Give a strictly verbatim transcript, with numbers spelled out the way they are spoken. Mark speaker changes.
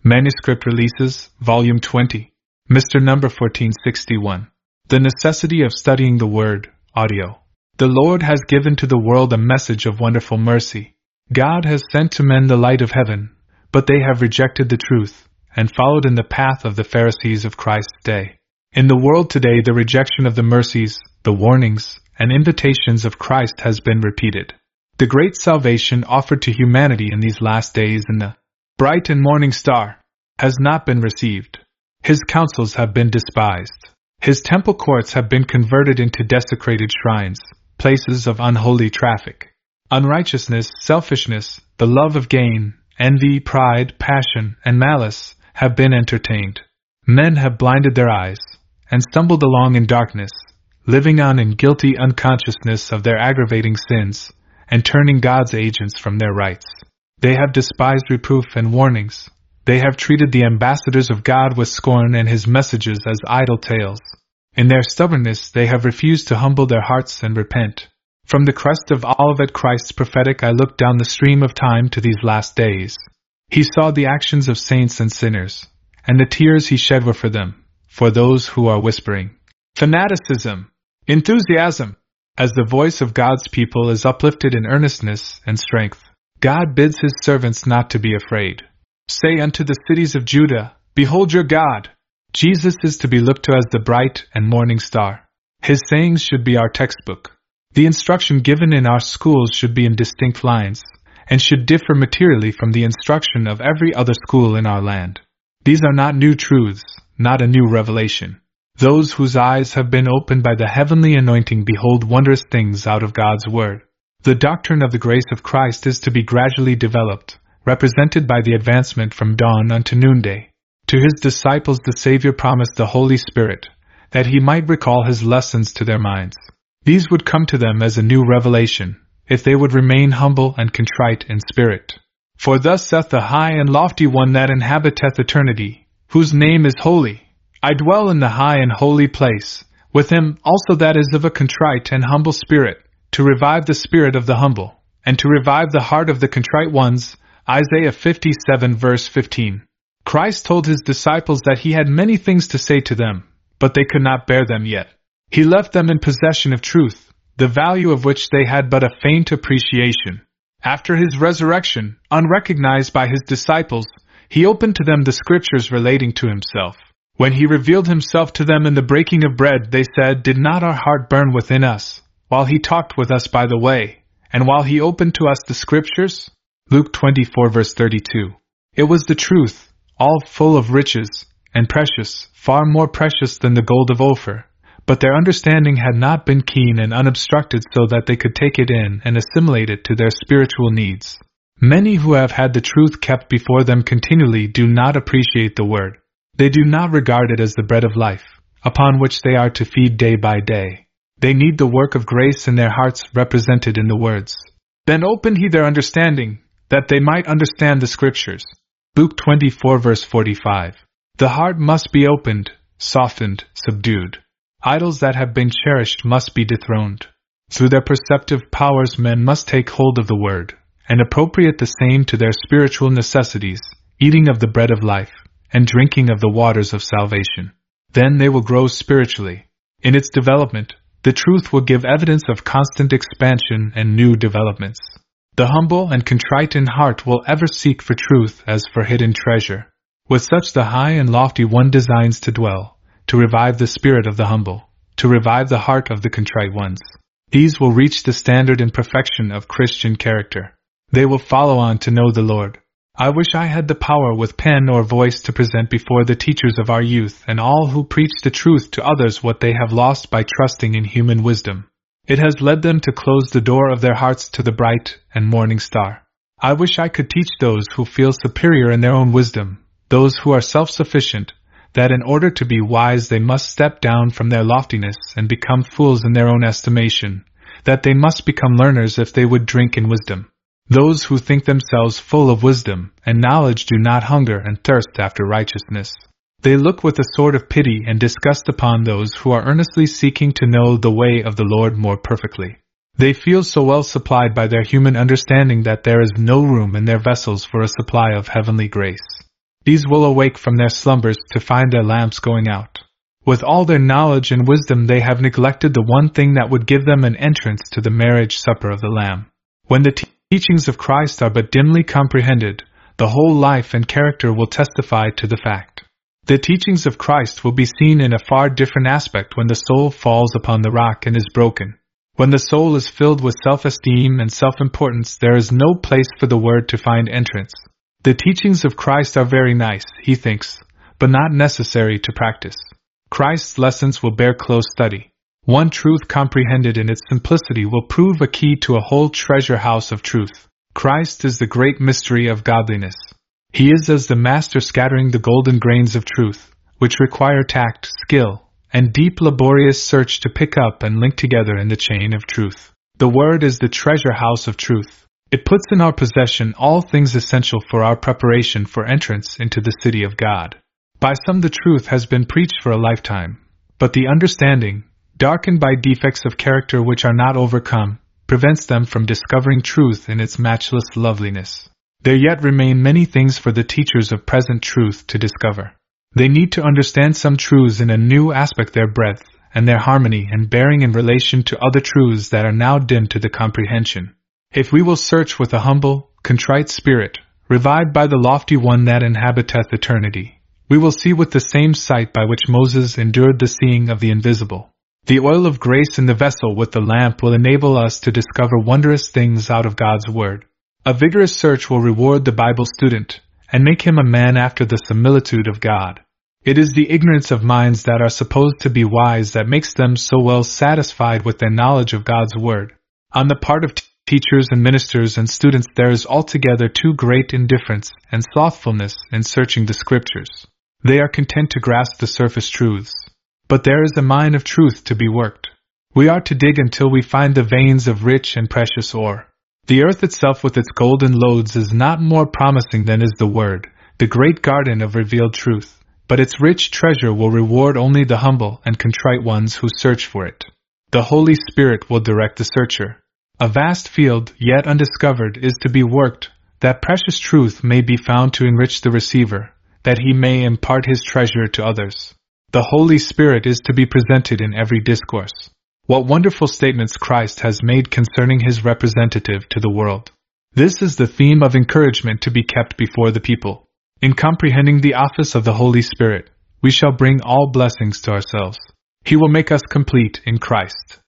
Speaker 1: Manuscript Releases, Volume twenty. Mister Number fourteen sixty-one. The Necessity of Studying the Word, Audio. The Lord has given to the world a message of wonderful mercy. God has sent to men the light of heaven, but they have rejected the truth, and followed in the path of the Pharisees of Christ's day. In the world today, the rejection of the mercies, the warnings, and invitations of Christ has been repeated. The great salvation offered to humanity in these last days in the bright and morning star has not been received. His counsels have been despised. His temple courts have been converted into desecrated shrines, places of unholy traffic. Unrighteousness, selfishness, the love of gain, envy, pride, passion, and malice have been entertained. Men have blinded their eyes and stumbled along in darkness, living on in guilty unconsciousness of their aggravating sins, and turning God's agents from their rights. They have despised reproof and warnings. They have treated the ambassadors of God with scorn and His messages as idle tales. In their stubbornness they have refused to humble their hearts and repent. From the crest of Olivet Christ's prophetic eye looked down the stream of time to these last days. He saw the actions of saints and sinners, and the tears He shed were for them, for those who are whispering fanaticism, enthusiasm. As the voice of God's people is uplifted in earnestness and strength, God bids His servants not to be afraid. Say unto the cities of Judah, Behold your God! Jesus is to be looked to as the bright and morning star. His sayings should be our textbook. The instruction given in our schools should be in distinct lines, and should differ materially from the instruction of every other school in our land. These are not new truths, not a new revelation. Those whose eyes have been opened by the heavenly anointing behold wondrous things out of God's Word. The doctrine of the grace of Christ is to be gradually developed, represented by the advancement from dawn unto noonday. To His disciples the Savior promised the Holy Spirit, that He might recall His lessons to their minds. These would come to them as a new revelation, if they would remain humble and contrite in spirit. For thus saith the high and lofty one that inhabiteth eternity, whose name is holy. I dwell in the high and holy place, with him also that is of a contrite and humble spirit, to revive the spirit of the humble, and to revive the heart of the contrite ones. Isaiah fifty-seven verse fifteen. Christ told His disciples that He had many things to say to them, but they could not bear them yet. He left them in possession of truth, the value of which they had but a faint appreciation. After His resurrection, unrecognized by His disciples, He opened to them the scriptures relating to Himself. When He revealed Himself to them in the breaking of bread, they said, Did not our heart burn within us, while He talked with us by the way, and while He opened to us the scriptures? Luke twenty-four verse thirty-two. It was the truth, all full of riches, and precious, far more precious than the gold of Ophir, but their understanding had not been keen and unobstructed so that they could take it in and assimilate it to their spiritual needs. Many who have had the truth kept before them continually do not appreciate the Word. They do not regard it as the bread of life, upon which they are to feed day by day. They need the work of grace in their hearts represented in the words, Then opened He their understanding, that they might understand the Scriptures. Luke twenty-four verse forty-five. The heart must be opened, softened, subdued. Idols that have been cherished must be dethroned. Through their perceptive powers men must take hold of the Word, and appropriate the same to their spiritual necessities, eating of the bread of life, and drinking of the waters of salvation. Then they will grow spiritually. In its development, the truth will give evidence of constant expansion and new developments. The humble and contrite in heart will ever seek for truth as for hidden treasure. With such the high and lofty one designs to dwell, to revive the spirit of the humble, to revive the heart of the contrite ones. These will reach the standard and perfection of Christian character. They will follow on to know the Lord. I wish I had the power with pen or voice to present before the teachers of our youth and all who preach the truth to others what they have lost by trusting in human wisdom. It has led them to close the door of their hearts to the bright and morning star. I wish I could teach those who feel superior in their own wisdom, those who are self-sufficient, that in order to be wise they must step down from their loftiness and become fools in their own estimation, that they must become learners if they would drink in wisdom. Those who think themselves full of wisdom and knowledge do not hunger and thirst after righteousness. They look with a sort of pity and disgust upon those who are earnestly seeking to know the way of the Lord more perfectly. They feel so well supplied by their human understanding that there is no room in their vessels for a supply of heavenly grace. These will awake from their slumbers to find their lamps going out. With all their knowledge and wisdom they have neglected the one thing that would give them an entrance to the marriage supper of the Lamb. When the te- teachings of Christ are but dimly comprehended, the whole life and character will testify to the fact. The teachings of Christ will be seen in a far different aspect when the soul falls upon the rock and is broken. When the soul is filled with self-esteem and self-importance, there is no place for the Word to find entrance. The teachings of Christ are very nice, he thinks, but not necessary to practice. Christ's lessons will bear close study. One truth comprehended in its simplicity will prove a key to a whole treasure house of truth. Christ is the great mystery of godliness. He is as the master scattering the golden grains of truth, which require tact, skill, and deep laborious search to pick up and link together in the chain of truth. The Word is the treasure house of truth. It puts in our possession all things essential for our preparation for entrance into the city of God. By some the truth has been preached for a lifetime, but the understanding, darkened by defects of character which are not overcome, prevents them from discovering truth in its matchless loveliness. There yet remain many things for the teachers of present truth to discover. They need to understand some truths in a new aspect, their breadth, and their harmony and bearing in relation to other truths that are now dim to the comprehension. If we will search with a humble, contrite spirit, revived by the lofty one that inhabiteth eternity, we will see with the same sight by which Moses endured the seeing of the invisible. The oil of grace in the vessel with the lamp will enable us to discover wondrous things out of God's Word. A vigorous search will reward the Bible student, and make him a man after the similitude of God. It is the ignorance of minds that are supposed to be wise that makes them so well satisfied with their knowledge of God's Word. On the part of t- teachers and ministers and students there is altogether too great indifference and slothfulness in searching the Scriptures. They are content to grasp the surface truths. But there is a mine of truth to be worked. We are to dig until we find the veins of rich and precious ore. The earth itself with its golden lodes is not more promising than is the Word, the great garden of revealed truth, but its rich treasure will reward only the humble and contrite ones who search for it. The Holy Spirit will direct the searcher. A vast field, yet undiscovered, is to be worked, that precious truth may be found to enrich the receiver, that he may impart his treasure to others. The Holy Spirit is to be presented in every discourse. What wonderful statements Christ has made concerning his representative to the world. This is the theme of encouragement to be kept before the people. In comprehending the office of the Holy Spirit, we shall bring all blessings to ourselves. He will make us complete in Christ.